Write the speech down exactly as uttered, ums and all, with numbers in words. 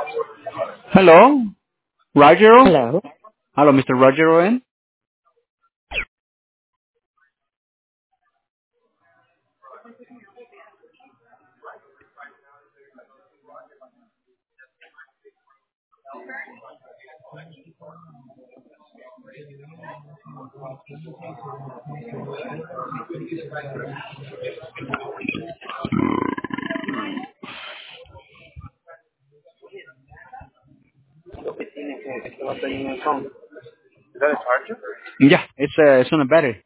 Hello, Roger. Hello. Hello, mister Roger Owen. Lo que tiene que, que va a tener un phone. Is that a charger? Yeah, it's uh, it's on a battery.